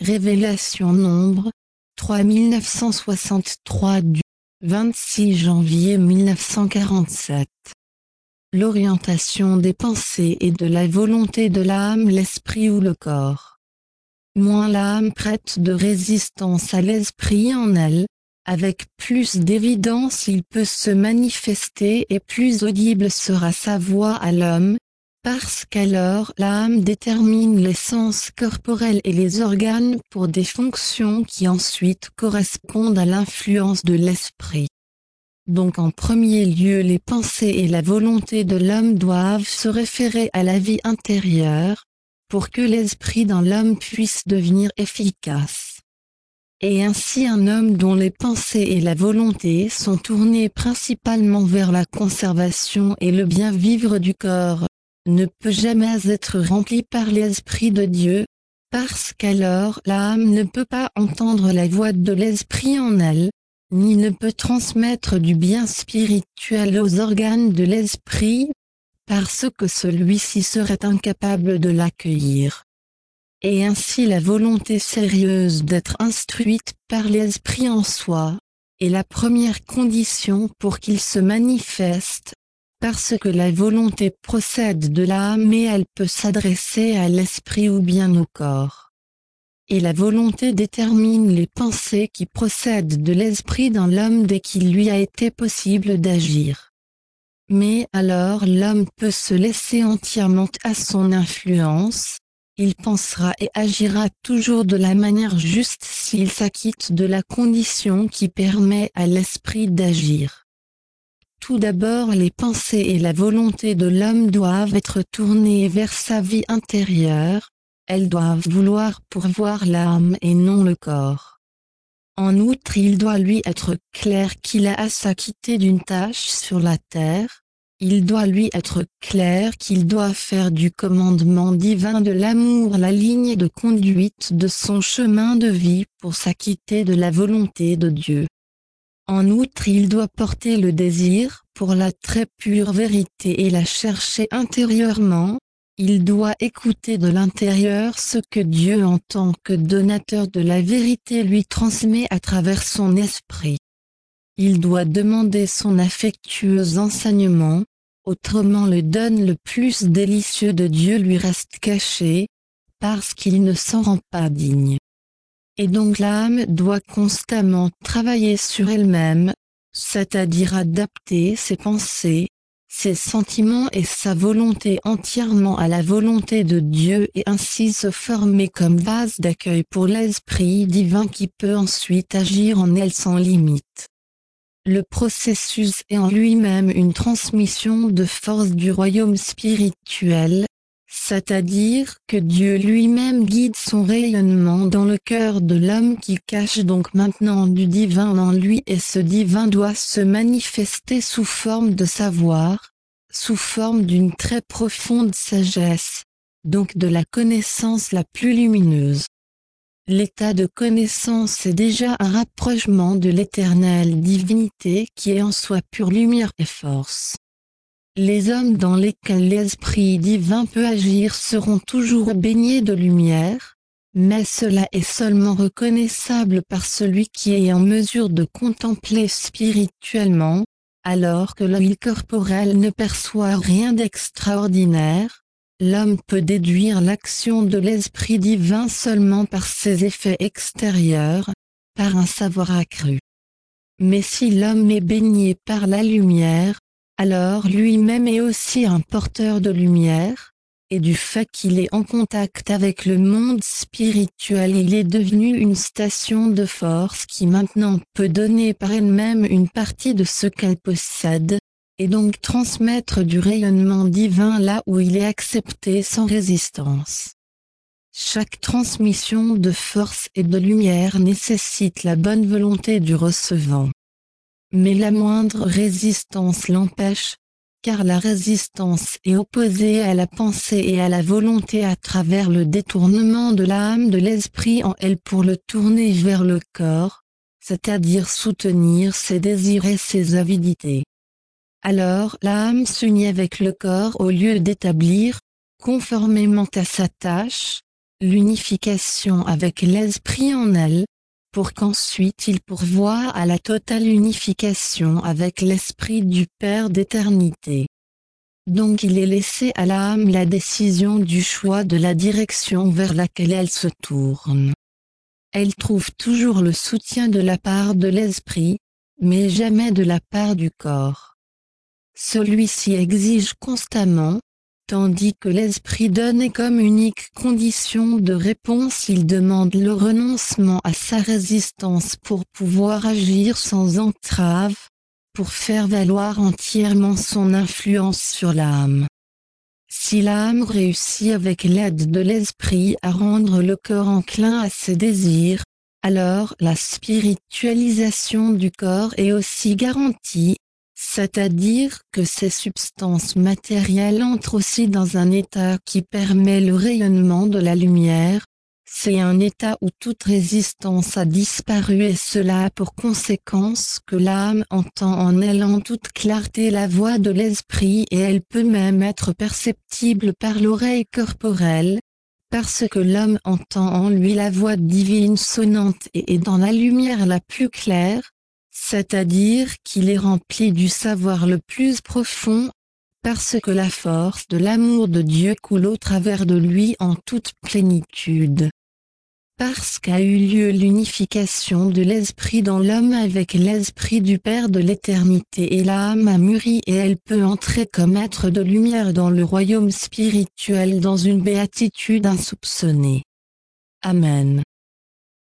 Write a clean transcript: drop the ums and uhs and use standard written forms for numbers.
Révélation Nombre, 3963 du 26 janvier 1947. L'orientation des pensées et de la volonté de l'âme, l'esprit ou le corps. Moins l'âme prête de résistance à l'esprit en elle, avec plus d'évidence il peut se manifester et plus audible sera sa voix à l'homme, parce qu'alors l'âme détermine les sens corporels et les organes pour des fonctions qui ensuite correspondent à l'influence de l'esprit. Donc en premier lieu les pensées et la volonté de l'homme doivent se référer à la vie intérieure, pour que l'esprit dans l'homme puisse devenir efficace. Et ainsi un homme dont les pensées et la volonté sont tournées principalement vers la conservation et le bien vivre du corps, ne peut jamais être rempli par l'Esprit de Dieu, parce qu'alors l'âme ne peut pas entendre la voix de l'Esprit en elle, ni ne peut transmettre du bien spirituel aux organes de l'Esprit, parce que celui-ci serait incapable de l'accueillir. Et ainsi la volonté sérieuse d'être instruite par l'Esprit en soi, est la première condition pour qu'il se manifeste, parce que la volonté procède de l'âme et elle peut s'adresser à l'esprit ou bien au corps. Et la volonté détermine les pensées qui procèdent de l'esprit dans l'homme dès qu'il lui a été possible d'agir. Mais alors l'homme peut se laisser entièrement à son influence, il pensera et agira toujours de la manière juste s'il s'acquitte de la condition qui permet à l'esprit d'agir. Tout d'abord les pensées et la volonté de l'homme doivent être tournées vers sa vie intérieure, elles doivent vouloir pourvoir l'âme et non le corps. En outre il doit lui être clair qu'il a à s'acquitter d'une tâche sur la terre, il doit lui être clair qu'il doit faire du commandement divin de l'amour la ligne de conduite de son chemin de vie pour s'acquitter de la volonté de Dieu. En outre il doit porter le désir pour la très pure vérité et la chercher intérieurement, il doit écouter de l'intérieur ce que Dieu en tant que donateur de la vérité lui transmet à travers son esprit. Il doit demander son affectueux enseignement, autrement le don le plus délicieux de Dieu lui reste caché, parce qu'il ne s'en rend pas digne. Et donc l'âme doit constamment travailler sur elle-même, c'est-à-dire adapter ses pensées, ses sentiments et sa volonté entièrement à la volonté de Dieu et ainsi se former comme base d'accueil pour l'Esprit divin qui peut ensuite agir en elle sans limite. Le processus est en lui-même une transmission de force du royaume spirituel, c'est-à-dire que Dieu lui-même guide son rayonnement dans le cœur de l'homme qui cache donc maintenant du divin en lui et ce divin doit se manifester sous forme de savoir, sous forme d'une très profonde sagesse, donc de la connaissance la plus lumineuse. L'état de connaissance est déjà un rapprochement de l'éternelle divinité qui est en soi pure lumière et force. Les hommes dans lesquels l'esprit divin peut agir seront toujours baignés de lumière, mais cela est seulement reconnaissable par celui qui est en mesure de contempler spirituellement, alors que l'œil corporel ne perçoit rien d'extraordinaire. L'homme peut déduire l'action de l'esprit divin seulement par ses effets extérieurs, par un savoir accru. Mais si l'homme est baigné par la lumière, alors lui-même est aussi un porteur de lumière, et du fait qu'il est en contact avec le monde spirituel il est devenu une station de force qui maintenant peut donner par elle-même une partie de ce qu'elle possède, et donc transmettre du rayonnement divin là où il est accepté sans résistance. Chaque transmission de force et de lumière nécessite la bonne volonté du recevant. Mais la moindre résistance l'empêche, car la résistance est opposée à la pensée et à la volonté à travers le détournement de l'âme de l'esprit en elle pour le tourner vers le corps, c'est-à-dire soutenir ses désirs et ses avidités. Alors l'âme s'unit avec le corps au lieu d'établir, conformément à sa tâche, l'unification avec l'Esprit en elle, pour qu'ensuite il pourvoie à la totale unification avec l'Esprit du Père d'éternité. Donc il est laissé à l'âme la décision du choix de la direction vers laquelle elle se tourne. Elle trouve toujours le soutien de la part de l'Esprit, mais jamais de la part du corps. Celui-ci exige constamment, tandis que l'Esprit donne et comme unique condition de réponse il demande le renoncement à sa résistance pour pouvoir agir sans entrave, pour faire valoir entièrement son influence sur l'âme. Si l'âme réussit avec l'aide de l'Esprit à rendre le corps enclin à ses désirs, alors la spiritualisation du corps est aussi garantie, c'est-à-dire que ces substances matérielles entrent aussi dans un état qui permet le rayonnement de la lumière. C'est un état où toute résistance a disparu et cela a pour conséquence que l'âme entend en elle en toute clarté la voix de l'Esprit et elle peut même être perceptible par l'oreille corporelle, parce que l'homme entend en lui la voix divine sonnante et est dans la lumière la plus claire, c'est-à-dire qu'il est rempli du savoir le plus profond, parce que la force de l'amour de Dieu coule au travers de lui en toute plénitude. Parce qu'a eu lieu l'unification de l'Esprit dans l'homme avec l'Esprit du Père de l'éternité et l'âme a mûri et elle peut entrer comme être de lumière dans le royaume spirituel dans une béatitude insoupçonnée. Amen.